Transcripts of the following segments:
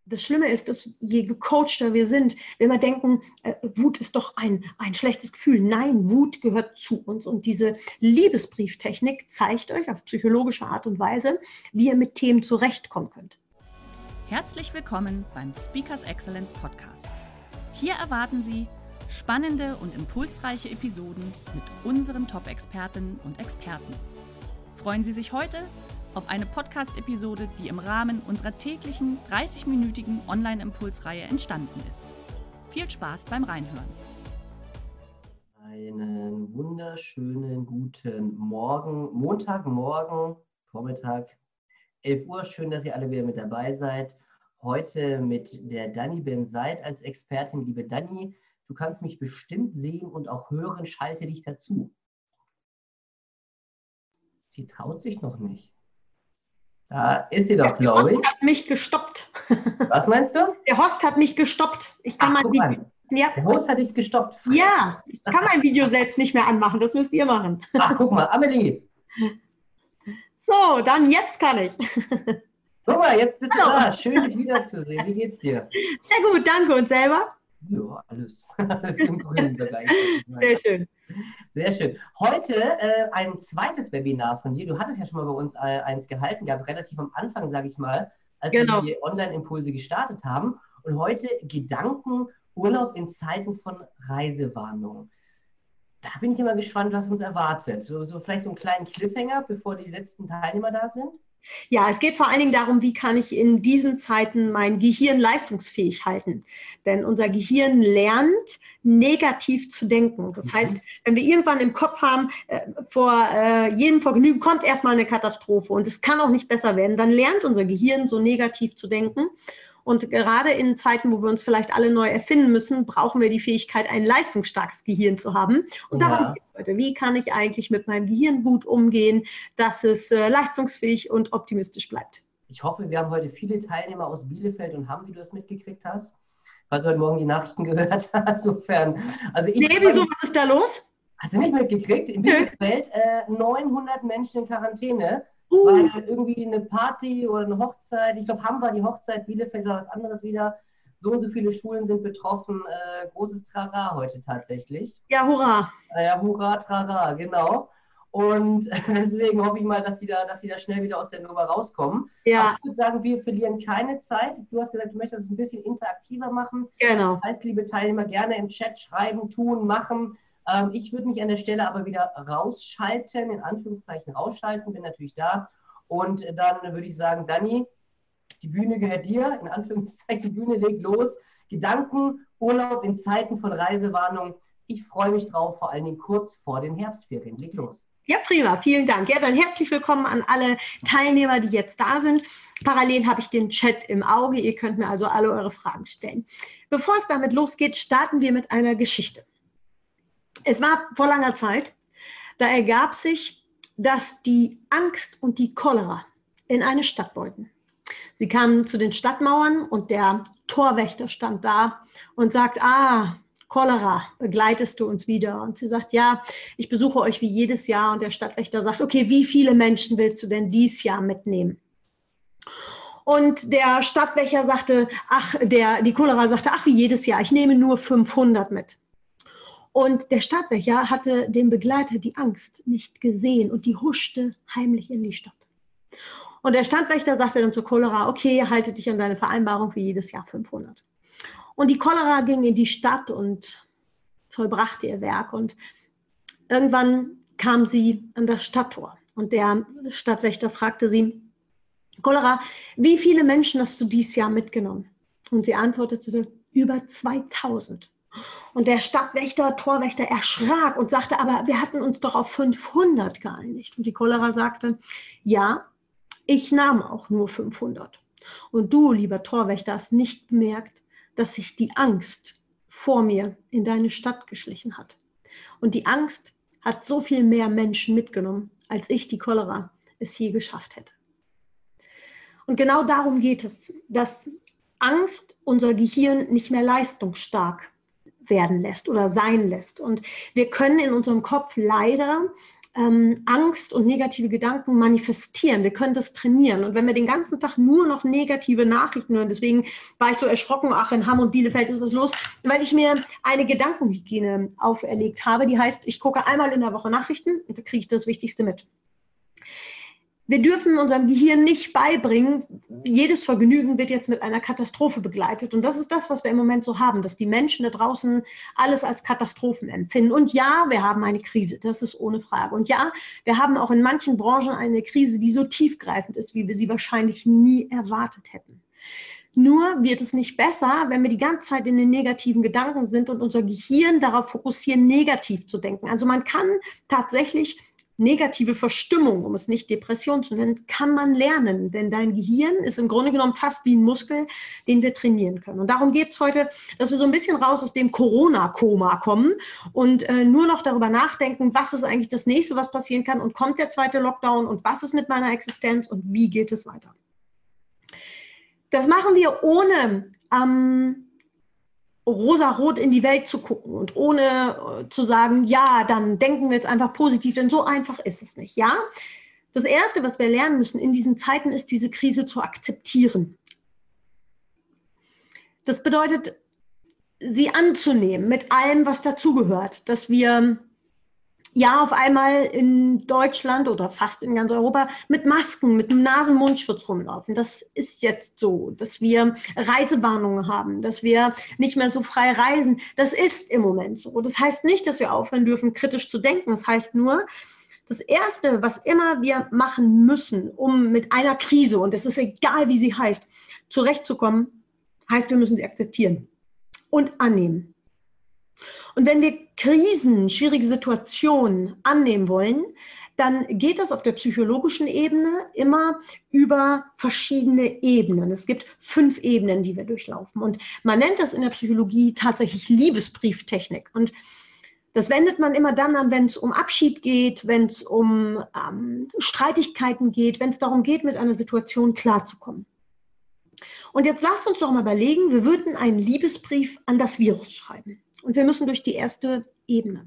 Das Schlimme ist, dass je gecoachter wir sind, wenn wir denken, Wut ist doch ein schlechtes Gefühl. Nein, Wut gehört zu uns. Und diese Liebesbrieftechnik zeigt euch auf psychologische Art und Weise, wie ihr mit Themen zurechtkommen könnt. Herzlich willkommen beim Speakers Excellence Podcast. Hier erwarten Sie spannende und impulsreiche Episoden mit unseren Top-Expertinnen und Experten. Freuen Sie sich heute auf eine Podcast-Episode, die im Rahmen unserer täglichen 30-minütigen Online-Impulsreihe entstanden ist. Viel Spaß beim Reinhören. Einen wunderschönen guten Morgen, Montagmorgen, Vormittag, 11 Uhr. Schön, dass ihr alle wieder mit dabei seid. Heute mit der Dani Ben-Said als Expertin. Liebe Dani, du kannst mich bestimmt sehen und auch hören. Schalte dich dazu. Sie traut sich noch nicht. Da ist sie doch, glaube ich. Der Host hat mich gestoppt. Was meinst du? Der Host hat mich gestoppt. Ich kann mein Video. Ja. Der Host hat dich gestoppt. Ja, ich kann mein Video selbst nicht mehr anmachen. Das müsst ihr machen. Ach, guck mal, Amelie. So, dann jetzt kann ich. Guck mal, jetzt bist du da. Schön, dich wiederzusehen. Wie geht's dir? Sehr gut, danke. Und selber? Ja, alles im grünen Bereich. Sehr schön. Sehr schön. Heute ein zweites Webinar von dir. Du hattest ja schon mal bei uns eins gehalten gehabt, relativ am Anfang, sage ich mal, als wir die Online-Impulse gestartet haben. Und heute Gedankenurlaub in Zeiten von Reisewarnung. Da bin ich immer gespannt, was uns erwartet. So vielleicht so einen kleinen Cliffhanger, bevor die letzten Teilnehmer da sind. Ja, es geht vor allen Dingen darum, wie kann ich in diesen Zeiten mein Gehirn leistungsfähig halten. Denn unser Gehirn lernt, negativ zu denken. Das heißt, wenn wir irgendwann im Kopf haben, vor jedem Vergnügen kommt erstmal eine Katastrophe und es kann auch nicht besser werden, dann lernt unser Gehirn so negativ zu denken. Und gerade in Zeiten, wo wir uns vielleicht alle neu erfinden müssen, brauchen wir die Fähigkeit, ein leistungsstarkes Gehirn zu haben. Und darum geht es heute. Wie kann ich eigentlich mit meinem Gehirn gut umgehen, dass es leistungsfähig und optimistisch bleibt? Ich hoffe, wir haben heute viele Teilnehmer aus Bielefeld und Hamm, wie du das mitgekriegt hast. Falls du heute Morgen die Nachrichten gehört hast, sofern. Also wieso, was ist da los? Hast du nicht mitgekriegt? In Bielefeld 900 Menschen in Quarantäne. Weil irgendwie eine Party oder eine Hochzeit, ich glaube, Hamm war die Hochzeit, Bielefeld war was anderes wieder. So und so viele Schulen sind betroffen. Großes Trara heute tatsächlich. Ja, hurra. Ja, hurra, Trara, genau. Und deswegen hoffe ich mal, dass sie da schnell wieder aus der Nummer rauskommen. Ja. Aber ich würde sagen, wir verlieren keine Zeit. Du hast gesagt, du möchtest es ein bisschen interaktiver machen. Genau. Das heißt, liebe Teilnehmer, gerne im Chat schreiben, tun, machen. Ich würde mich an der Stelle aber wieder rausschalten, in Anführungszeichen rausschalten, bin natürlich da. Und dann würde ich sagen, Dani, die Bühne gehört dir, in Anführungszeichen, Bühne legt los. Gedankenurlaub in Zeiten von Reisewarnung. Ich freue mich drauf, vor allen Dingen kurz vor den Herbstferien. Leg los. Ja, prima, vielen Dank. Ja, dann herzlich willkommen an alle Teilnehmer, die jetzt da sind. Parallel habe ich den Chat im Auge. Ihr könnt mir also alle eure Fragen stellen. Bevor es damit losgeht, starten wir mit einer Geschichte. Es war vor langer Zeit, da ergab sich, dass die Angst und die Cholera in eine Stadt wollten. Sie kamen zu den Stadtmauern und der Torwächter stand da und sagt, Cholera, begleitest du uns wieder? Und sie sagt, ja, ich besuche euch wie jedes Jahr. Und der Stadtwächter sagt, okay, wie viele Menschen willst du denn dieses Jahr mitnehmen? Und der Stadtwächter sagte, die Cholera sagte, wie jedes Jahr, ich nehme nur 500 mit. Und der Stadtwächter hatte den Begleiter die Angst nicht gesehen und die huschte heimlich in die Stadt. Und der Stadtwächter sagte dann zur Cholera, okay, halte dich an deine Vereinbarung für jedes Jahr 500. Und die Cholera ging in die Stadt und vollbrachte ihr Werk. Und irgendwann kam sie an das Stadttor. Und der Stadtwächter fragte sie, Cholera, wie viele Menschen hast du dieses Jahr mitgenommen? Und sie antwortete, über 2000. Und der Torwächter erschrak und sagte, aber wir hatten uns doch auf 500 geeinigt. Und die Cholera sagte, ja, ich nahm auch nur 500. Und du, lieber Torwächter, hast nicht bemerkt, dass sich die Angst vor mir in deine Stadt geschlichen hat. Und die Angst hat so viel mehr Menschen mitgenommen, als ich, die Cholera, es je geschafft hätte. Und genau darum geht es, dass Angst unser Gehirn nicht mehr leistungsstark werden lässt oder sein lässt. Und wir können in unserem Kopf leider Angst und negative Gedanken manifestieren. Wir können das trainieren. Und wenn wir den ganzen Tag nur noch negative Nachrichten hören, deswegen war ich so erschrocken, ach, in Hamm und Bielefeld ist was los, weil ich mir eine Gedankenhygiene auferlegt habe, die heißt, ich gucke einmal in der Woche Nachrichten und da kriege ich das Wichtigste mit. Wir dürfen unserem Gehirn nicht beibringen, jedes Vergnügen wird jetzt mit einer Katastrophe begleitet. Und das ist das, was wir im Moment so haben, dass die Menschen da draußen alles als Katastrophen empfinden. Und ja, wir haben eine Krise, das ist ohne Frage. Und ja, wir haben auch in manchen Branchen eine Krise, die so tiefgreifend ist, wie wir sie wahrscheinlich nie erwartet hätten. Nur wird es nicht besser, wenn wir die ganze Zeit in den negativen Gedanken sind und unser Gehirn darauf fokussieren, negativ zu denken. Also man kann tatsächlich negative Verstimmung, um es nicht Depression zu nennen, kann man lernen, denn dein Gehirn ist im Grunde genommen fast wie ein Muskel, den wir trainieren können. Und darum geht es heute, dass wir so ein bisschen raus aus dem Corona-Koma kommen und nur noch darüber nachdenken, was ist eigentlich das Nächste, was passieren kann und kommt der zweite Lockdown und was ist mit meiner Existenz und wie geht es weiter. Das machen wir ohne rosarot in die Welt zu gucken und ohne zu sagen, ja, dann denken wir jetzt einfach positiv, denn so einfach ist es nicht. Ja? Das Erste, was wir lernen müssen in diesen Zeiten, ist, diese Krise zu akzeptieren. Das bedeutet, sie anzunehmen mit allem, was dazugehört, dass wir ja auf einmal in Deutschland oder fast in ganz Europa mit Masken, mit einem Nasen-Mund-Schutz rumlaufen. Das ist jetzt so, dass wir Reisewarnungen haben, dass wir nicht mehr so frei reisen. Das ist im Moment so. Das heißt nicht, dass wir aufhören dürfen, kritisch zu denken. Das heißt nur, das Erste, was immer wir machen müssen, um mit einer Krise, und es ist egal, wie sie heißt, zurechtzukommen, heißt, wir müssen sie akzeptieren und annehmen. Und wenn wir Krisen, schwierige Situationen annehmen wollen, dann geht das auf der psychologischen Ebene immer über verschiedene Ebenen. Es gibt 5 Ebenen, die wir durchlaufen. Und man nennt das in der Psychologie tatsächlich Liebesbrieftechnik. Und das wendet man immer dann an, wenn es um Abschied geht, wenn es um Streitigkeiten geht, wenn es darum geht, mit einer Situation klarzukommen. Und jetzt lasst uns doch mal überlegen, wir würden einen Liebesbrief an das Virus schreiben. Und wir müssen durch die erste Ebene.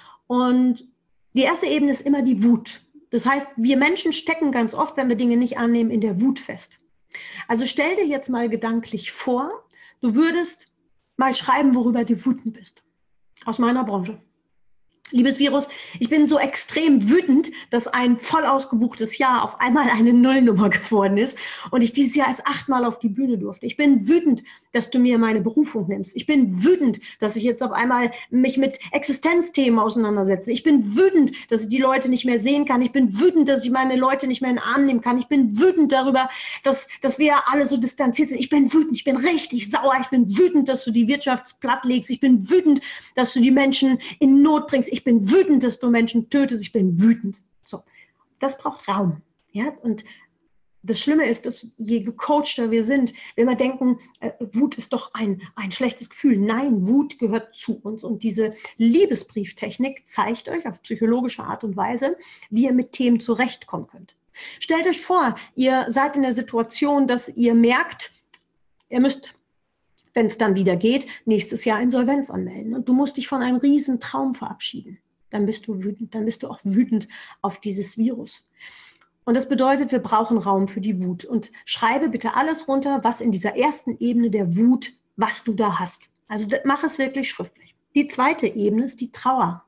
Und die erste Ebene ist immer die Wut. Das heißt, wir Menschen stecken ganz oft, wenn wir Dinge nicht annehmen, in der Wut fest. Also stell dir jetzt mal gedanklich vor, du würdest mal schreiben, worüber du wütend bist. Aus meiner Branche. Liebes Virus, ich bin so extrem wütend, dass ein voll ausgebuchtes Jahr auf einmal eine Nullnummer geworden ist und ich dieses Jahr erst 8-mal auf die Bühne durfte. Ich bin wütend, dass du mir meine Berufung nimmst. Ich bin wütend, dass ich jetzt auf einmal mich mit Existenzthemen auseinandersetze. Ich bin wütend, dass ich die Leute nicht mehr sehen kann. Ich bin wütend, dass ich meine Leute nicht mehr in den Arm nehmen kann. Ich bin wütend darüber, dass wir alle so distanziert sind. Ich bin wütend, ich bin richtig sauer. Ich bin wütend, dass du die Wirtschaft plattlegst. Ich bin wütend, dass du die Menschen in Not bringst. Ich bin wütend, dass du Menschen tötest. Ich bin wütend. So, das braucht Raum. Ja, und das Schlimme ist, dass je gecoachter wir sind, wenn wir denken, Wut ist doch ein schlechtes Gefühl. Nein, Wut gehört zu uns. Und diese Liebesbrieftechnik zeigt euch auf psychologische Art und Weise, wie ihr mit Themen zurechtkommen könnt. Stellt euch vor, ihr seid in der Situation, dass ihr merkt, ihr müsst, wenn es dann wieder geht, nächstes Jahr Insolvenz anmelden. Und du musst dich von einem riesen Traum verabschieden. Dann bist du wütend. Dann bist du auch wütend auf dieses Virus. Und das bedeutet, wir brauchen Raum für die Wut. Und schreibe bitte alles runter, was in dieser ersten Ebene der Wut, was du da hast. Also mach es wirklich schriftlich. Die zweite Ebene ist die Trauer.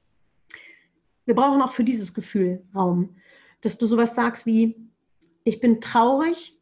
Wir brauchen auch für dieses Gefühl Raum. Dass du sowas sagst wie, ich bin traurig,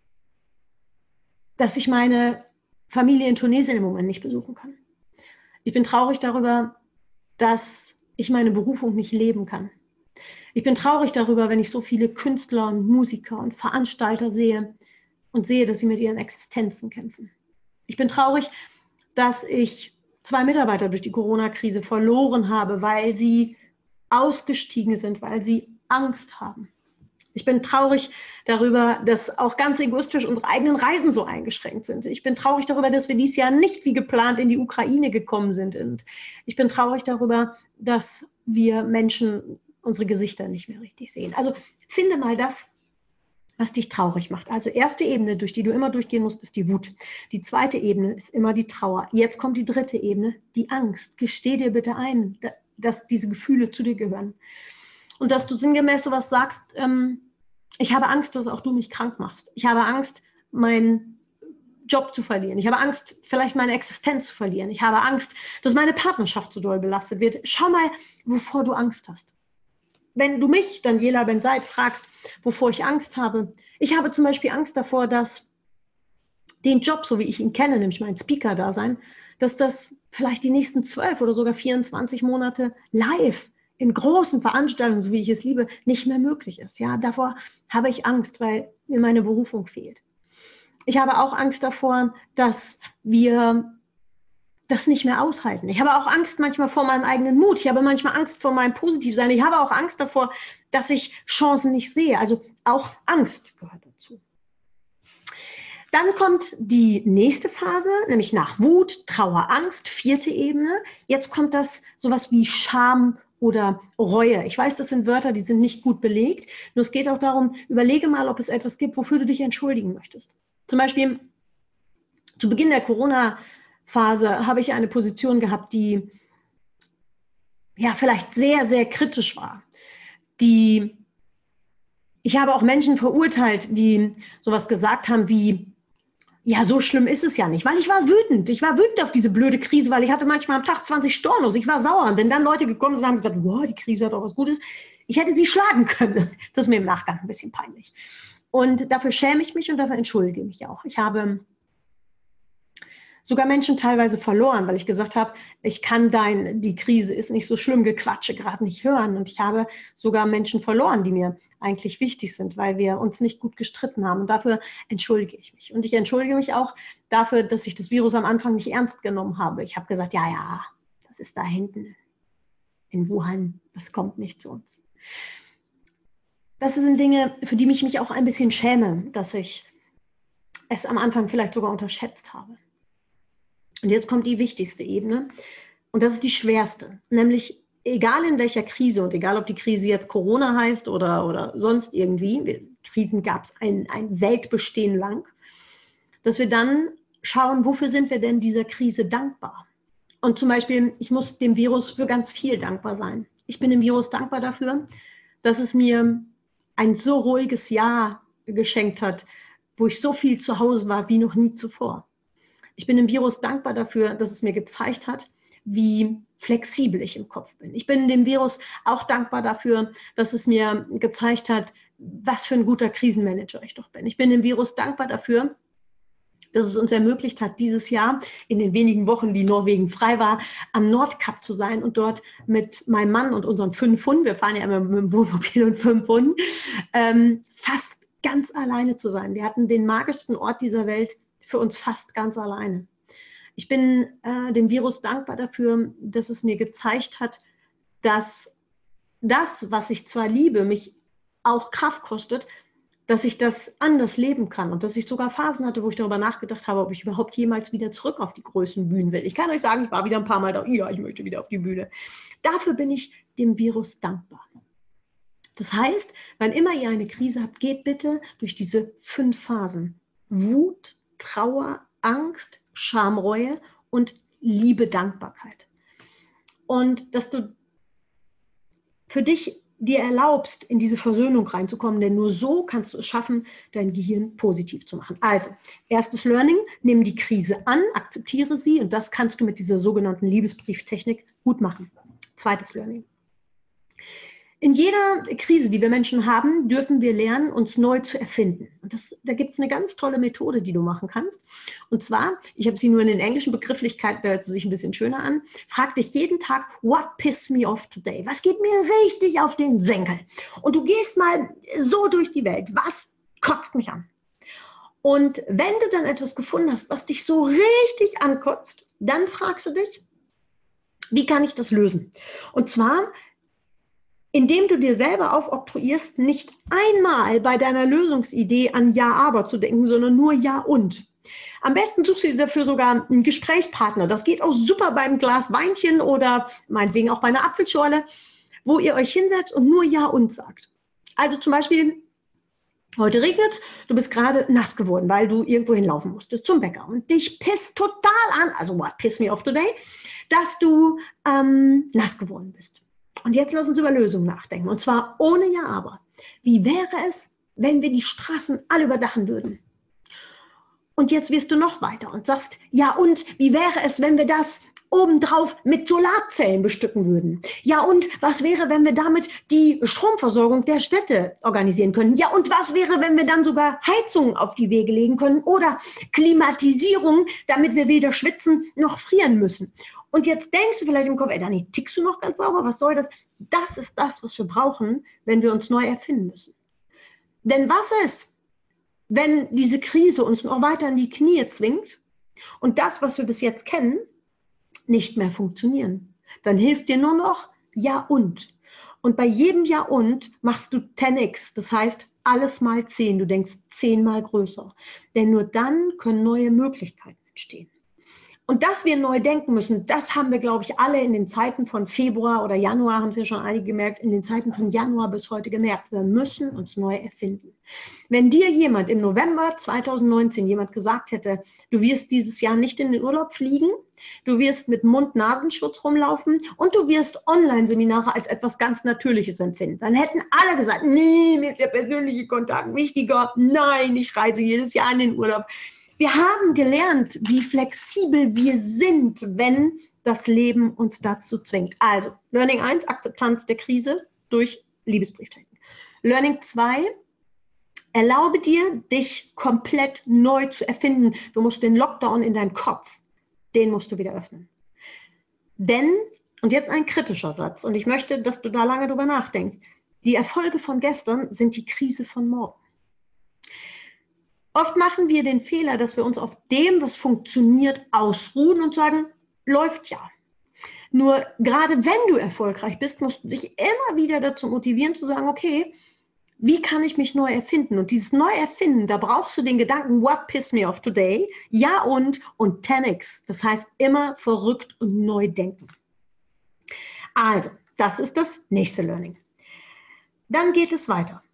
dass ich meine Familie in Tunesien im Moment nicht besuchen kann. Ich bin traurig darüber, dass ich meine Berufung nicht leben kann. Ich bin traurig darüber, wenn ich so viele Künstler und Musiker und Veranstalter sehe und sehe, dass sie mit ihren Existenzen kämpfen. Ich bin traurig, dass ich 2 Mitarbeiter durch die Corona-Krise verloren habe, weil sie ausgestiegen sind, weil sie Angst haben. Ich bin traurig darüber, dass auch ganz egoistisch unsere eigenen Reisen so eingeschränkt sind. Ich bin traurig darüber, dass wir dieses Jahr nicht wie geplant in die Ukraine gekommen sind. Und ich bin traurig darüber, dass wir Menschen unsere Gesichter nicht mehr richtig sehen. Also finde mal das, was dich traurig macht. Also erste Ebene, durch die du immer durchgehen musst, ist die Wut. Die zweite Ebene ist immer die Trauer. Jetzt kommt die dritte Ebene, die Angst. Gesteh dir bitte ein, dass diese Gefühle zu dir gehören. und dass du sinngemäß sowas sagst, ich habe Angst, dass auch du mich krank machst. Ich habe Angst, meinen Job zu verlieren. Ich habe Angst, vielleicht meine Existenz zu verlieren. Ich habe Angst, dass meine Partnerschaft so doll belastet wird. Schau mal, wovor du Angst hast. Wenn du mich, Daniela Ben-Said, fragst, wovor ich Angst habe. Ich habe zum Beispiel Angst davor, dass den Job, so wie ich ihn kenne, nämlich mein Speaker-Dasein, dass das vielleicht die nächsten 12 oder sogar 24 Monate live in großen Veranstaltungen, so wie ich es liebe, nicht mehr möglich ist. Ja, davor habe ich Angst, weil mir meine Berufung fehlt. Ich habe auch Angst davor, dass wir das nicht mehr aushalten. Ich habe auch Angst manchmal vor meinem eigenen Mut. Ich habe manchmal Angst vor meinem Positivsein. Ich habe auch Angst davor, dass ich Chancen nicht sehe. Also auch Angst gehört dazu. Dann kommt die nächste Phase, nämlich nach Wut, Trauer, Angst, 4. Ebene. Jetzt kommt das sowas wie Scham oder Reue. Ich weiß, das sind Wörter, die sind nicht gut belegt. Nur es geht auch darum, überlege mal, ob es etwas gibt, wofür du dich entschuldigen möchtest. Zum Beispiel zu Beginn der Corona-Phase habe ich eine Position gehabt, die ja vielleicht sehr, sehr kritisch war. Ich habe auch Menschen verurteilt, die sowas gesagt haben wie, ja, so schlimm ist es ja nicht, weil ich war wütend. Ich war wütend auf diese blöde Krise, weil ich hatte manchmal am Tag 20 Stornos. Ich war sauer. Und wenn dann Leute gekommen sind und haben gesagt, wow, die Krise hat auch was Gutes, ich hätte sie schlagen können. Das ist mir im Nachgang ein bisschen peinlich. Und dafür schäme ich mich und dafür entschuldige ich mich auch. Ich habe sogar Menschen teilweise verloren, weil ich gesagt habe, ich kann die Krise ist nicht so schlimm, Gequatsche gerade nicht hören. Und ich habe sogar Menschen verloren, die mir eigentlich wichtig sind, weil wir uns nicht gut gestritten haben. Und dafür entschuldige ich mich. Und ich entschuldige mich auch dafür, dass ich das Virus am Anfang nicht ernst genommen habe. Ich habe gesagt, ja, das ist da hinten in Wuhan, das kommt nicht zu uns. Das sind Dinge, für die ich mich auch ein bisschen schäme, dass ich es am Anfang vielleicht sogar unterschätzt habe. Und jetzt kommt die wichtigste Ebene und das ist die schwerste, nämlich egal in welcher Krise und egal ob die Krise jetzt Corona heißt oder sonst irgendwie, Krisen gab es ein Weltbestehen lang, dass wir dann schauen, wofür sind wir denn dieser Krise dankbar? Und zum Beispiel, ich muss dem Virus für ganz viel dankbar sein. Ich bin dem Virus dankbar dafür, dass es mir ein so ruhiges Jahr geschenkt hat, wo ich so viel zu Hause war wie noch nie zuvor. Ich bin dem Virus dankbar dafür, dass es mir gezeigt hat, wie flexibel ich im Kopf bin. Ich bin dem Virus auch dankbar dafür, dass es mir gezeigt hat, was für ein guter Krisenmanager ich doch bin. Ich bin dem Virus dankbar dafür, dass es uns ermöglicht hat, dieses Jahr in den wenigen Wochen, die Norwegen frei war, am Nordkap zu sein und dort mit meinem Mann und unseren 5 Hunden, wir fahren ja immer mit dem Wohnmobil und 5 Hunden, fast ganz alleine zu sein. Wir hatten den magischsten Ort dieser Welt für uns fast ganz alleine. Ich bin dem Virus dankbar dafür, dass es mir gezeigt hat, dass das, was ich zwar liebe, mich auch Kraft kostet, dass ich das anders leben kann und dass ich sogar Phasen hatte, wo ich darüber nachgedacht habe, ob ich überhaupt jemals wieder zurück auf die großen Bühnen will. Ich kann euch sagen, ich war wieder ein paar Mal da, ja, ich möchte wieder auf die Bühne. Dafür bin ich dem Virus dankbar. Das heißt, wann immer ihr eine Krise habt, geht bitte durch diese 5 Phasen. Wut, Trauer, Angst, Scham, Reue und Liebe, Dankbarkeit. Und dass du für dich dir erlaubst, in diese Versöhnung reinzukommen, denn nur so kannst du es schaffen, dein Gehirn positiv zu machen. Also, erstes Learning, nimm die Krise an, akzeptiere sie und das kannst du mit dieser sogenannten Liebesbrieftechnik gut machen. Zweites Learning. In jeder Krise, die wir Menschen haben, dürfen wir lernen, uns neu zu erfinden. Und da gibt es eine ganz tolle Methode, die du machen kannst. Und zwar, ich habe sie nur in den englischen Begrifflichkeiten, da hört sie sich ein bisschen schöner an, frag dich jeden Tag, what pissed me off today? Was geht mir richtig auf den Senkel? Und du gehst mal so durch die Welt. Was kotzt mich an? Und wenn du dann etwas gefunden hast, was dich so richtig ankotzt, dann fragst du dich, wie kann ich das lösen? Und zwar, indem du dir selber aufoktroyierst, nicht einmal bei deiner Lösungsidee an Ja, aber zu denken, sondern nur Ja und. Am besten suchst du dir dafür sogar einen Gesprächspartner. Das geht auch super beim Glas Weinchen oder meinetwegen auch bei einer Apfelschorle, wo ihr euch hinsetzt und nur Ja und sagt. Also zum Beispiel, heute regnet, du bist gerade nass geworden, weil du irgendwo hinlaufen musstest zum Bäcker und dich pisst total an, also what pissed me off today, dass du nass geworden bist. Und jetzt lass uns über Lösungen nachdenken. Und zwar ohne Ja, aber. Wie wäre es, wenn wir die Straßen alle überdachen würden? Und jetzt wirst du noch weiter und sagst, ja und wie wäre es, wenn wir das obendrauf mit Solarzellen bestücken würden? Ja und was wäre, wenn wir damit die Stromversorgung der Städte organisieren können? Ja und was wäre, wenn wir dann sogar Heizungen auf die Wege legen können oder Klimatisierung, damit wir weder schwitzen noch frieren müssen? Und jetzt denkst du vielleicht im Kopf, ey Dani, tickst du noch ganz sauber? Was soll das? Das ist das, was wir brauchen, wenn wir uns neu erfinden müssen. Denn was ist, wenn diese Krise uns noch weiter in die Knie zwingt und das, was wir bis jetzt kennen, nicht mehr funktionieren? Dann hilft dir nur noch Ja und. Und bei jedem Ja und machst du 10x, das heißt alles mal 10. Du denkst 10-mal größer. Denn nur dann können neue Möglichkeiten entstehen. Und dass wir neu denken müssen, das haben wir, glaube ich, alle in den Zeiten von Februar oder Januar, haben es ja schon einige gemerkt, in den Zeiten von Januar bis heute gemerkt. Wir müssen uns neu erfinden. Wenn dir jemand im November 2019 gesagt hätte, du wirst dieses Jahr nicht in den Urlaub fliegen, du wirst mit Mund-Nasenschutz rumlaufen und du wirst Online-Seminare als etwas ganz Natürliches empfinden, dann hätten alle gesagt, nee, mir ist der persönliche Kontakt wichtiger, nein, ich reise jedes Jahr in den Urlaub. Wir haben gelernt, wie flexibel wir sind, wenn das Leben uns dazu zwingt. Also, Learning 1, Akzeptanz der Krise durch Liebesbrieftechnik. Learning 2, erlaube dir, dich komplett neu zu erfinden. Du musst den Lockdown in deinem Kopf, den musst du wieder öffnen. Denn, und jetzt ein kritischer Satz, und ich möchte, dass du da lange drüber nachdenkst, die Erfolge von gestern sind die Krise von morgen. Oft machen wir den Fehler, dass wir uns auf dem, was funktioniert, ausruhen und sagen, läuft ja. Nur gerade wenn du erfolgreich bist, musst du dich immer wieder dazu motivieren zu sagen, okay, wie kann ich mich neu erfinden? Und dieses Neuerfinden, da brauchst du den Gedanken, what pissed me off today? Ja und 10x. Das heißt immer verrückt und neu denken. Also, das ist das nächste Learning. Dann geht es weiter.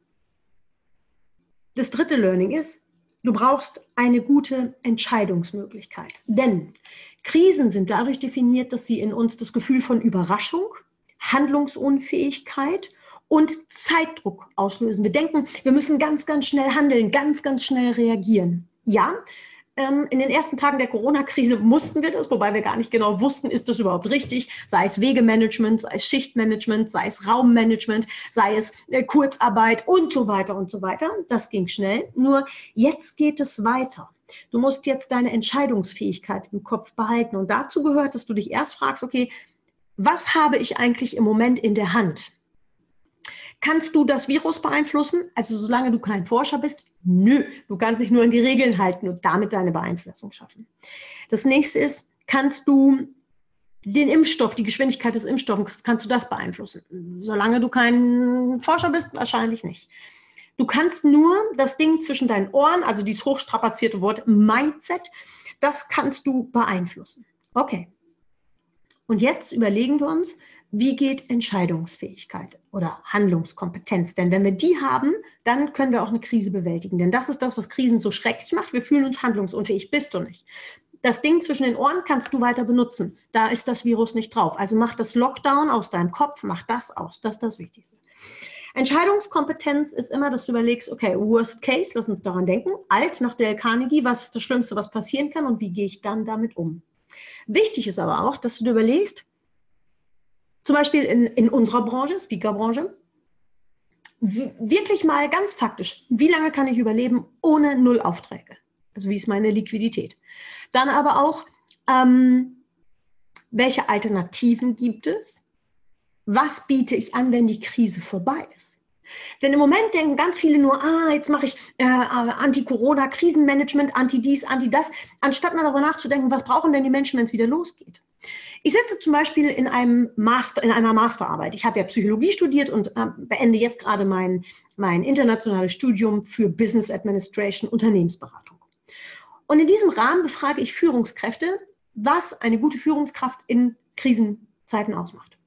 Das dritte Learning ist, du brauchst eine gute Entscheidungsmöglichkeit. Denn Krisen sind dadurch definiert, dass sie in uns das Gefühl von Überraschung, Handlungsunfähigkeit und Zeitdruck auslösen. Wir denken, wir müssen ganz, ganz schnell handeln, ganz, ganz schnell reagieren. Ja, in den ersten Tagen der Corona-Krise mussten wir das, wobei wir gar nicht genau wussten, ist das überhaupt richtig, sei es Wegemanagement, sei es Schichtmanagement, sei es Raummanagement, sei es Kurzarbeit und so weiter und so weiter. Das ging schnell, nur jetzt geht es weiter. Du musst jetzt deine Entscheidungsfähigkeit im Kopf behalten und dazu gehört, dass du dich erst fragst, okay, was habe ich eigentlich im Moment in der Hand? Kannst du das Virus beeinflussen? Also solange du kein Forscher bist, nö. Du kannst dich nur an die Regeln halten und damit deine Beeinflussung schaffen. Das nächste ist, kannst du den Impfstoff, die Geschwindigkeit des Impfstoffes, kannst du das beeinflussen? Solange du kein Forscher bist, wahrscheinlich nicht. Du kannst nur das Ding zwischen deinen Ohren, also dieses hochstrapazierte Wort Mindset, das kannst du beeinflussen. Okay. Und jetzt überlegen wir uns, wie geht Entscheidungsfähigkeit oder Handlungskompetenz? Denn wenn wir die haben, dann können wir auch eine Krise bewältigen. Denn das ist das, was Krisen so schrecklich macht. Wir fühlen uns handlungsunfähig, bist du nicht. Das Ding zwischen den Ohren kannst du weiter benutzen. Da ist das Virus nicht drauf. Also mach das Lockdown aus deinem Kopf, mach das aus. Das ist das Wichtigste. Entscheidungskompetenz ist immer, dass du überlegst, okay, worst case, lass uns daran denken. Alt nach Dale Carnegie, was ist das Schlimmste, was passieren kann und wie gehe ich dann damit um? Wichtig ist aber auch, dass du dir überlegst, zum Beispiel in unserer Branche, Speakerbranche, wirklich mal ganz faktisch, wie lange kann ich überleben ohne 0 Aufträge? Also wie ist meine Liquidität? Dann aber auch, welche Alternativen gibt es? Was biete ich an, wenn die Krise vorbei ist? Denn im Moment denken ganz viele nur, jetzt mache ich Anti-Corona-Krisenmanagement, Anti-dies, Anti-das, anstatt mal darüber nachzudenken, was brauchen denn die Menschen, wenn es wieder losgeht? Ich sitze zum Beispiel in einer Masterarbeit. Ich habe ja Psychologie studiert und beende jetzt gerade mein internationales Studium für Business Administration, Unternehmensberatung. Und in diesem Rahmen befrage ich Führungskräfte, was eine gute Führungskraft in Krisenzeiten ausmacht.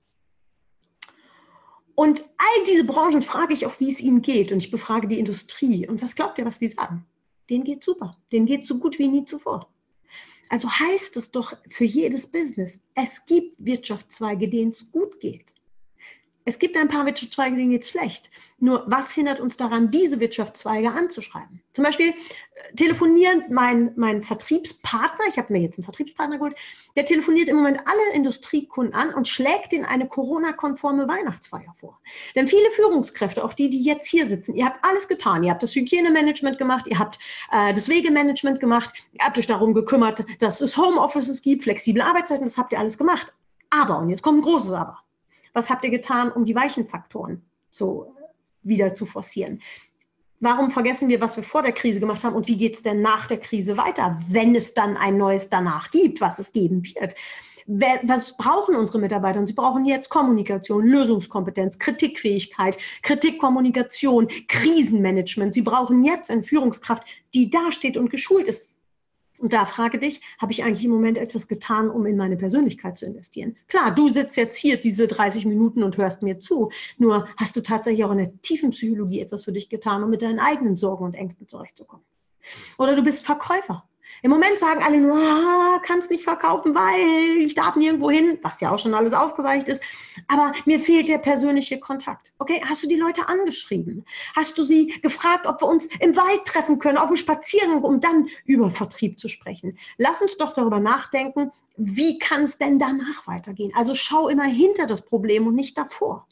Und all diese Branchen frage ich auch, wie es ihnen geht. Und ich befrage die Industrie. Und was glaubt ihr, was die sagen? Denen geht super. Denen geht so gut wie nie zuvor. Also heißt es doch für jedes Business, es gibt Wirtschaftszweige, denen es gut geht. Es gibt ein paar Wirtschaftszweige, denen geht es schlecht. Nur was hindert uns daran, diese Wirtschaftszweige anzuschreiben? Zum Beispiel telefonieren mein Vertriebspartner, ich habe mir jetzt einen Vertriebspartner geholt, der telefoniert im Moment alle Industriekunden an und schlägt ihnen eine Corona-konforme Weihnachtsfeier vor. Denn viele Führungskräfte, auch die jetzt hier sitzen, ihr habt alles getan. Ihr habt das Hygienemanagement gemacht, ihr habt das Wegemanagement gemacht, ihr habt euch darum gekümmert, dass es Homeoffices gibt, flexible Arbeitszeiten, das habt ihr alles gemacht. Aber, und jetzt kommt ein großes Aber, was habt ihr getan, um die weichen Faktoren wieder zu forcieren? Warum vergessen wir, was wir vor der Krise gemacht haben und wie geht es denn nach der Krise weiter, wenn es dann ein neues danach gibt, was es geben wird? Was brauchen unsere Mitarbeiter? Und sie brauchen jetzt Kommunikation, Lösungskompetenz, Kritikfähigkeit, Kritikkommunikation, Krisenmanagement. Sie brauchen jetzt eine Führungskraft, die dasteht und geschult ist. Und da frage dich, habe ich eigentlich im Moment etwas getan, um in meine Persönlichkeit zu investieren? Klar, du sitzt jetzt hier diese 30 Minuten und hörst mir zu. Nur hast du tatsächlich auch in der tiefen Psychologie etwas für dich getan, um mit deinen eigenen Sorgen und Ängsten zurechtzukommen. Oder du bist Verkäufer. Im Moment sagen alle nur, kannst nicht verkaufen, weil ich darf nirgendwo hin, was ja auch schon alles aufgeweicht ist. Aber mir fehlt der persönliche Kontakt. Okay, hast du die Leute angeschrieben? Hast du sie gefragt, ob wir uns im Wald treffen können, auf dem Spaziergang, um dann über Vertrieb zu sprechen? Lass uns doch darüber nachdenken, wie kann es denn danach weitergehen? Also schau immer hinter das Problem und nicht davor.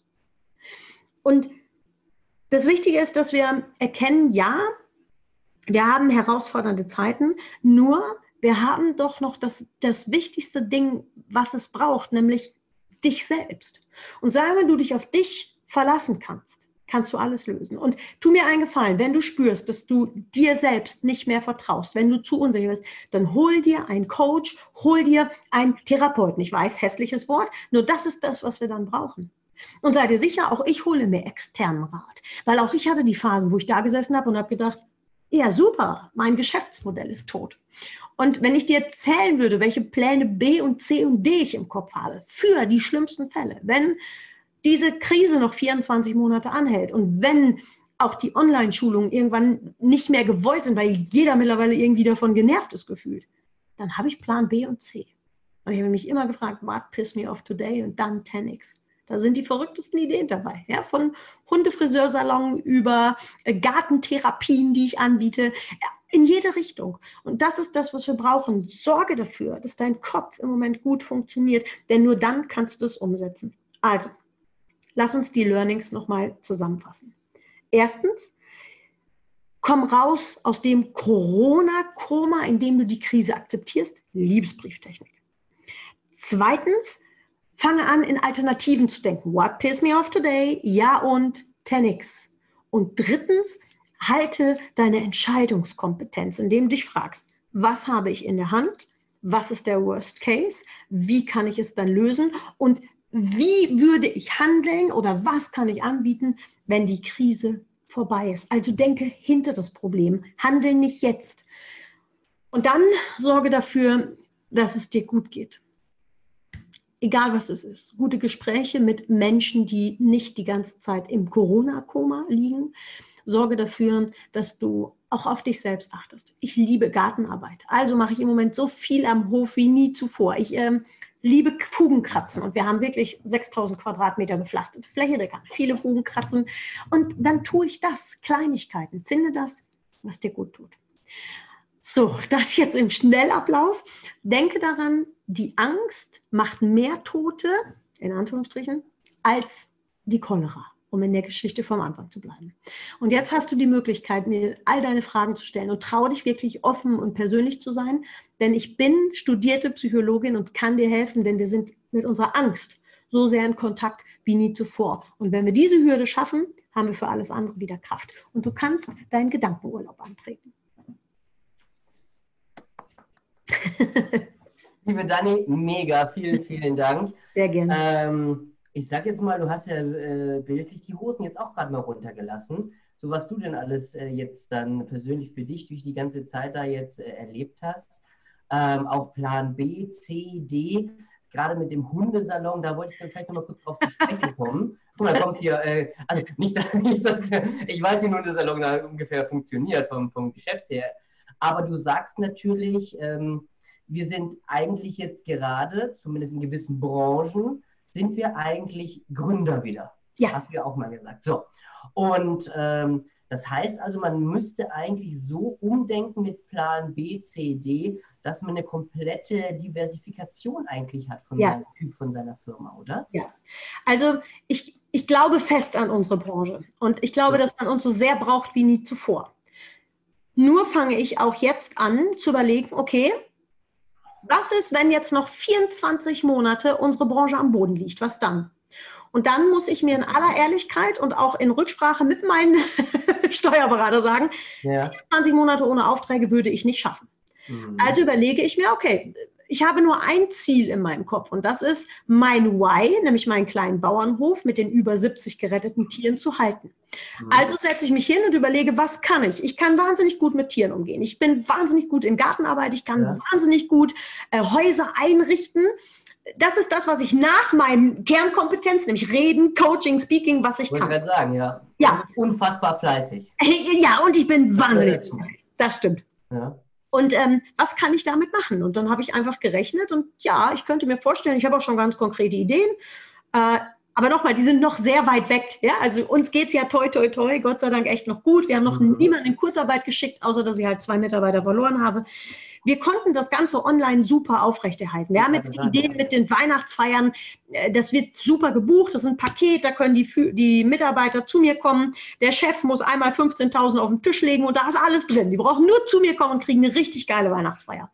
Und das Wichtige ist, dass wir erkennen, ja, wir haben herausfordernde Zeiten, nur wir haben doch noch das wichtigste Ding, was es braucht, nämlich dich selbst. Und solange du dich auf dich verlassen kannst, kannst du alles lösen. Und tu mir einen Gefallen, wenn du spürst, dass du dir selbst nicht mehr vertraust, wenn du zu unsicher bist, dann hol dir einen Coach, hol dir einen Therapeuten. Ich weiß, hässliches Wort, nur das ist das, was wir dann brauchen. Und sei dir sicher, auch ich hole mir externen Rat, weil auch ich hatte die Phasen, wo ich da gesessen habe und habe gedacht, ja, super, mein Geschäftsmodell ist tot. Und wenn ich dir erzählen würde, welche Pläne B und C und D ich im Kopf habe, für die schlimmsten Fälle, wenn diese Krise noch 24 Monate anhält und wenn auch die Online-Schulungen irgendwann nicht mehr gewollt sind, weil jeder mittlerweile irgendwie davon genervt ist gefühlt, dann habe ich Plan B und C. Und ich habe mich immer gefragt, what pissed me off today und dann 10x. Da sind die verrücktesten Ideen dabei, ja, von Hundefriseursalon über Gartentherapien, die ich anbiete, in jede Richtung. Und das ist das, was wir brauchen. Sorge dafür, dass dein Kopf im Moment gut funktioniert, denn nur dann kannst du es umsetzen. Also, lass uns die Learnings nochmal zusammenfassen. Erstens, komm raus aus dem Corona-Koma, in dem du die Krise akzeptierst, Liebesbrieftechnik. Zweitens, fange an, in Alternativen zu denken. What pissed me off today? Ja und 10x. Und drittens, halte deine Entscheidungskompetenz, indem du dich fragst, was habe ich in der Hand? Was ist der Worst Case? Wie kann ich es dann lösen? Und wie würde ich handeln oder was kann ich anbieten, wenn die Krise vorbei ist? Also denke hinter das Problem. Handle nicht jetzt. Und dann sorge dafür, dass es dir gut geht. Egal was es ist, gute Gespräche mit Menschen, die nicht die ganze Zeit im Corona-Koma liegen. Sorge dafür, dass du auch auf dich selbst achtest. Ich liebe Gartenarbeit, also mache ich im Moment so viel am Hof wie nie zuvor. Ich liebe Fugenkratzen und wir haben wirklich 6000 Quadratmeter bepflasterte Fläche, da kann viele Fugen kratzen. Und dann tue ich das, Kleinigkeiten, finde das, was dir gut tut. So, das jetzt im Schnellablauf. Denke daran, die Angst macht mehr Tote, in Anführungsstrichen, als die Cholera, um in der Geschichte vom Anfang zu bleiben. Und jetzt hast du die Möglichkeit, mir all deine Fragen zu stellen und trau dich wirklich offen und persönlich zu sein, denn ich bin studierte Psychologin und kann dir helfen, denn wir sind mit unserer Angst so sehr in Kontakt wie nie zuvor. Und wenn wir diese Hürde schaffen, haben wir für alles andere wieder Kraft. Und du kannst deinen Gedankenurlaub antreten. Liebe Dani, mega, vielen, vielen Dank. Sehr gerne. Ich sag jetzt mal, du hast ja bildlich die Hosen jetzt auch gerade mal runtergelassen. So was du denn alles jetzt dann persönlich für dich durch die ganze Zeit da jetzt erlebt hast. Auch Plan B, C, D, gerade mit dem Hundesalon, da wollte ich dann vielleicht noch mal kurz drauf zu sprechen kommen. Guck mal, kommt hier, also nicht, ich weiß, wie ein Hundesalon da ungefähr funktioniert vom Geschäft her. Aber du sagst natürlich, wir sind eigentlich jetzt gerade, zumindest in gewissen Branchen, sind wir eigentlich Gründer wieder. Ja. Hast du ja auch mal gesagt. So. Und das heißt also, man müsste eigentlich so umdenken mit Plan B, C, D, dass man eine komplette Diversifikation eigentlich hat von seinem Typ, von seiner Firma, oder? Ja, also ich glaube fest an unsere Branche und ich glaube, dass man uns so sehr braucht wie nie zuvor. Nur fange ich auch jetzt an zu überlegen, okay, was ist, wenn jetzt noch 24 Monate unsere Branche am Boden liegt? Was dann? Und dann muss ich mir in aller Ehrlichkeit und auch in Rücksprache mit meinem Steuerberater sagen, 24 Monate ohne Aufträge würde ich nicht schaffen. Also überlege ich mir, okay, ich habe nur ein Ziel in meinem Kopf und das ist, mein Why, nämlich meinen kleinen Bauernhof mit den über 70 geretteten Tieren zu halten. Also setze ich mich hin und überlege, was kann ich? Ich kann wahnsinnig gut mit Tieren umgehen. Ich bin wahnsinnig gut in Gartenarbeit. Ich kann wahnsinnig gut Häuser einrichten. Das ist das, was ich nach meinen Kernkompetenzen, nämlich Reden, Coaching, Speaking, was ich kann. Wollte gerade sagen, ja. Unfassbar fleißig. Ja, und ich bin wahnsinnig fleißig. Das stimmt. Ja. Und was kann ich damit machen? Und dann habe ich einfach gerechnet und ja, ich könnte mir vorstellen, ich habe auch schon ganz konkrete Ideen. Aber nochmal, die sind noch sehr weit weg. Ja? Also uns geht es ja toi, toi, toi, Gott sei Dank echt noch gut. Wir haben noch niemanden in Kurzarbeit geschickt, außer dass ich halt 2 Mitarbeiter verloren habe. Wir konnten das Ganze online super aufrechterhalten. Wir haben jetzt die Ideen mit den Weihnachtsfeiern, das wird super gebucht, das ist ein Paket, da können die Mitarbeiter zu mir kommen. Der Chef muss einmal 15.000 auf den Tisch legen und da ist alles drin. Die brauchen nur zu mir kommen und kriegen eine richtig geile Weihnachtsfeier.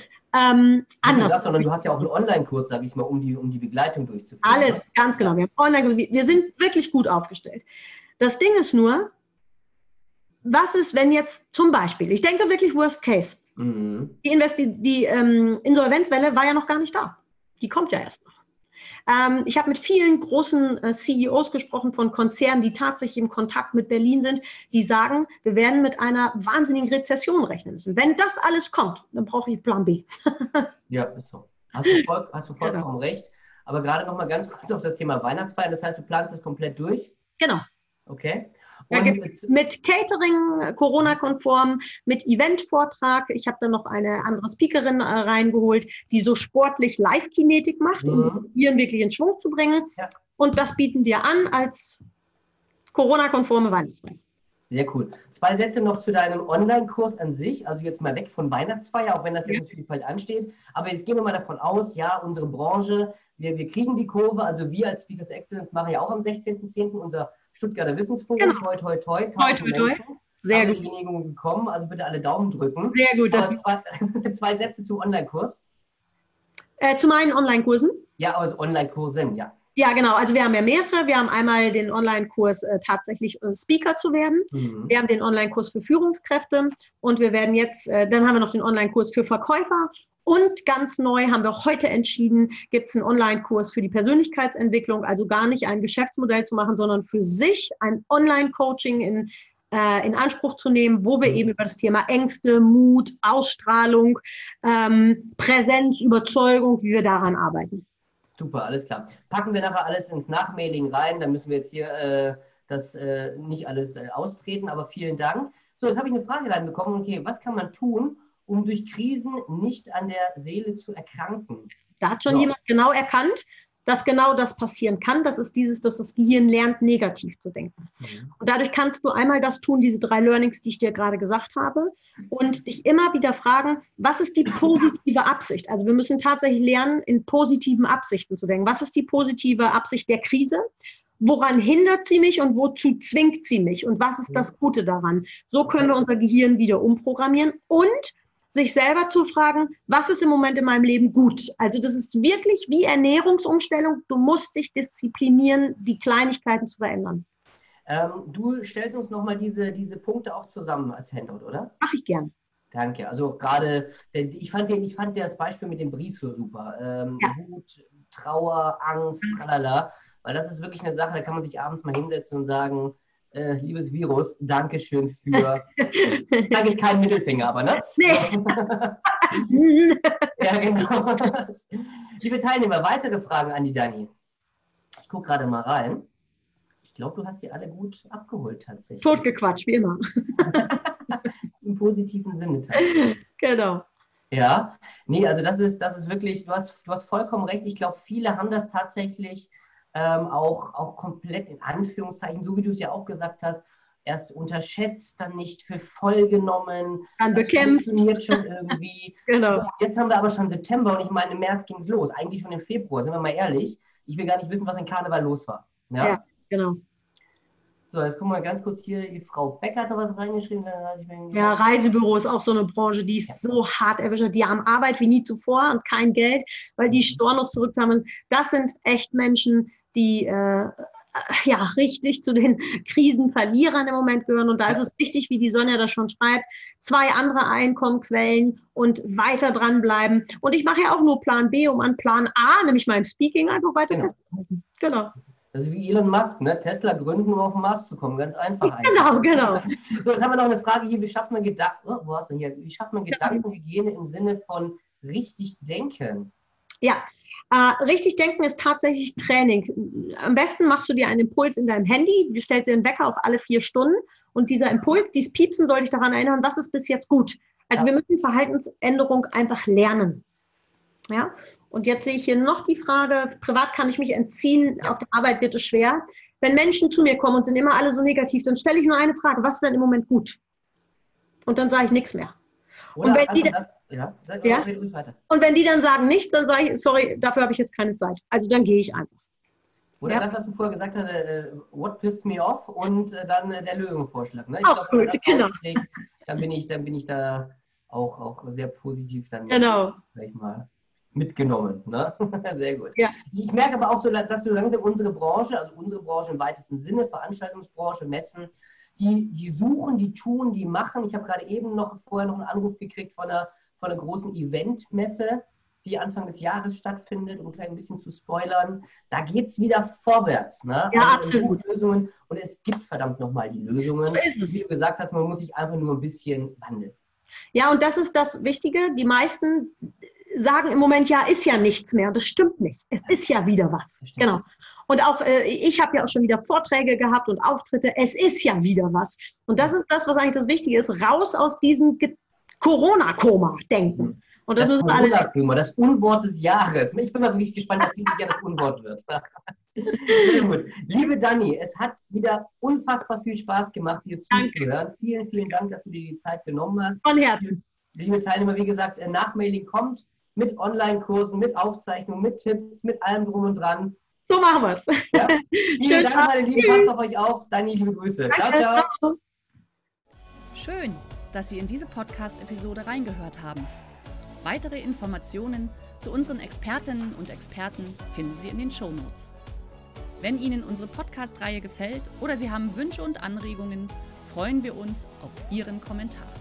Anders. Sondern du hast ja auch einen Online-Kurs, sage ich mal, um die Begleitung durchzuführen. Alles, ganz genau. Wir sind wirklich gut aufgestellt. Das Ding ist nur, was ist, wenn jetzt zum Beispiel, ich denke wirklich Worst Case, die Insolvenzwelle war ja noch gar nicht da. Die kommt ja erst noch. Ich habe mit vielen großen CEOs gesprochen von Konzernen, die tatsächlich im Kontakt mit Berlin sind, die sagen, wir werden mit einer wahnsinnigen Rezession rechnen müssen. Wenn das alles kommt, dann brauche ich Plan B. Ja, ist so. Hast du vollkommen recht. Aber gerade noch mal ganz kurz auf das Thema Weihnachtsfeier. Das heißt, du planst das komplett durch? Genau. Okay. Mit Catering, Corona-konform, mit Event-Vortrag. Ich habe dann noch eine andere Speakerin reingeholt, die so sportlich Live-Kinetik macht, um die Viren wirklich in Schwung zu bringen. Ja. Und das bieten wir an als Corona-konforme Weihnachtsfeier. Sehr cool. 2 Sätze noch zu deinem Online-Kurs an sich. Also jetzt mal weg von Weihnachtsfeier, auch wenn das jetzt natürlich bald ansteht. Aber jetzt gehen wir mal davon aus, ja, unsere Branche, wir kriegen die Kurve. Also wir als Speakers Excellence machen ja auch am 16.10. unser Stuttgarter Wissensforum. Genau. Toi, toi, toi. Toi, toi, toi. Sehr gut. Die Genehmigung gekommen, also bitte alle Daumen drücken. Sehr gut. Zwei Sätze zum Online-Kurs. Zu meinen Online-Kursen? Ja, also Online-Kursen, ja. Ja, genau. Also wir haben ja mehrere. Wir haben einmal den Online-Kurs tatsächlich Speaker zu werden. Wir haben den Online-Kurs für Führungskräfte und wir werden jetzt, dann haben wir noch den Online-Kurs für Verkäufer. Und ganz neu haben wir heute entschieden, gibt es einen Online-Kurs für die Persönlichkeitsentwicklung, also gar nicht ein Geschäftsmodell zu machen, sondern für sich ein Online-Coaching in Anspruch zu nehmen, wo wir eben über das Thema Ängste, Mut, Ausstrahlung, Präsenz, Überzeugung, wie wir daran arbeiten. Super, alles klar. Packen wir nachher alles ins Nachmailing rein, dann müssen wir jetzt hier nicht alles austreten, aber vielen Dank. So, jetzt habe ich eine Frage reinbekommen. Okay, was kann man tun, um durch Krisen nicht an der Seele zu erkranken? Da hat schon jemand genau erkannt, dass genau das passieren kann. Das ist dass das Gehirn lernt, negativ zu denken. Und dadurch kannst du einmal das tun, diese 3 Learnings, die ich dir gerade gesagt habe, und dich immer wieder fragen, was ist die positive Absicht? Also wir müssen tatsächlich lernen, in positiven Absichten zu denken. Was ist die positive Absicht der Krise? Woran hindert sie mich und wozu zwingt sie mich? Und was ist das Gute daran? So können wir unser Gehirn wieder umprogrammieren und sich selber zu fragen, was ist im Moment in meinem Leben gut? Also das ist wirklich wie Ernährungsumstellung. Du musst dich disziplinieren, die Kleinigkeiten zu verändern. Du stellst uns nochmal diese Punkte auch zusammen als Handout, oder? Mach ich gern. Danke. Also gerade, ich fand das Beispiel mit dem Brief so super. Wut, Trauer, Angst, tralala. Weil das ist wirklich eine Sache, da kann man sich abends mal hinsetzen und sagen, liebes Virus, Dankeschön für, ich sage jetzt keinen Mittelfinger, aber ne? Nee. Ja, genau. Liebe Teilnehmer, weitere Fragen an die Dani. Ich gucke gerade mal rein. Ich glaube, du hast sie alle gut abgeholt tatsächlich. Totgequatscht, wie immer. Im positiven Sinne tatsächlich. Genau. Ja, nee, also das ist wirklich, du hast vollkommen recht. Ich glaube, viele haben das tatsächlich auch komplett in Anführungszeichen, so wie du es ja auch gesagt hast, erst unterschätzt, dann nicht für voll genommen. Dann das bekämpft. Funktioniert schon irgendwie. Genau. Ja, jetzt haben wir aber schon September und ich meine, im März ging es los. Eigentlich schon im Februar, sind wir mal ehrlich. Ich will gar nicht wissen, was in Karneval los war. Ja, genau. So, jetzt gucken wir ganz kurz hier. Die Frau Becker hat noch was reingeschrieben. Ja, Reisebüro ist auch so eine Branche, die ist so hart erwischt. Die haben Arbeit wie nie zuvor und kein Geld, weil die Stornos zurückzahlen. Das sind echt Menschen, die richtig zu den Krisenverlierern im Moment gehören. Und da ist es wichtig, wie die Sonja das schon schreibt, 2 andere Einkommenquellen und weiter dranbleiben. Und ich mache ja auch nur Plan B, um an Plan A, nämlich meinem Speaking, einfach weiter festzuhalten. Genau. Das ist wie Elon Musk, ne? Tesla gründen, um auf den Mars zu kommen. Ganz einfach eigentlich. Genau. So, jetzt haben wir noch eine Frage hier. Wie schafft man Gedankenhygiene im Sinne von richtig denken? Ja, richtig denken ist tatsächlich Training. Am besten machst du dir einen Impuls in deinem Handy, du stellst dir einen Wecker auf alle 4 Stunden und dieser Impuls, dieses Piepsen soll dich daran erinnern, was ist bis jetzt gut. Also wir müssen Verhaltensänderung einfach lernen. Ja? Und jetzt sehe ich hier noch die Frage, privat kann ich mich entziehen, auf der Arbeit wird es schwer. Wenn Menschen zu mir kommen und sind immer alle so negativ, dann stelle ich nur eine Frage, was ist denn im Moment gut? Und dann sage ich nichts mehr. Oder und wenn die Und wenn die dann sagen nichts, dann sage ich, sorry, dafür habe ich jetzt keine Zeit. Also dann gehe ich einfach. Oder das, was du vorher gesagt hast, what pissed me off und dann der Löwenvorschlag. Ne? Ich auch glaube, gut, genau. Aufträgt, dann bin ich da auch sehr positiv dann sag ich mal, mitgenommen. Ne? Sehr gut. Ja. Ich merke aber auch so, dass so langsam unsere Branche im weitesten Sinne, Veranstaltungsbranche, Messen, die suchen, die tun, die machen. Ich habe gerade eben vorher noch einen Anruf gekriegt von einer großen Eventmesse, die Anfang des Jahres stattfindet, um ein bisschen zu spoilern. Da geht es wieder vorwärts. Ne? Ja, absolut. Lösungen, und es gibt verdammt nochmal die Lösungen. Wie du gesagt hast, man muss sich einfach nur ein bisschen wandeln. Ja, und das ist das Wichtige. Die meisten sagen im Moment, ja, ist ja nichts mehr. Und das stimmt nicht. Es ist ja wieder was. Genau. Und auch ich habe ja auch schon wieder Vorträge gehabt und Auftritte. Es ist ja wieder was. Und das ist das, was eigentlich das Wichtige ist. Raus aus diesem Corona-Koma-Denken. Und das müssen wir alle. Corona-Koma, das Unwort des Jahres. Ich bin mal wirklich gespannt, was dieses Jahr das Unwort wird. Sehr gut. Liebe Dani, es hat wieder unfassbar viel Spaß gemacht, dir zuzuhören. Vielen, vielen Dank, dass du dir die Zeit genommen hast. Von Herzen. Liebe Teilnehmer, wie gesagt, Nachmailing kommt mit Online-Kursen, mit Aufzeichnungen, mit Tipps, mit allem drum und dran. So machen wir es. Ja? Vielen Dank, meine Lieben. Passt auf euch auf. Dani, liebe Grüße. Danke. Ciao, ciao. Schön, dass Sie in diese Podcast-Episode reingehört haben. Weitere Informationen zu unseren Expertinnen und Experten finden Sie in den Shownotes. Wenn Ihnen unsere Podcast-Reihe gefällt oder Sie haben Wünsche und Anregungen, freuen wir uns auf Ihren Kommentar.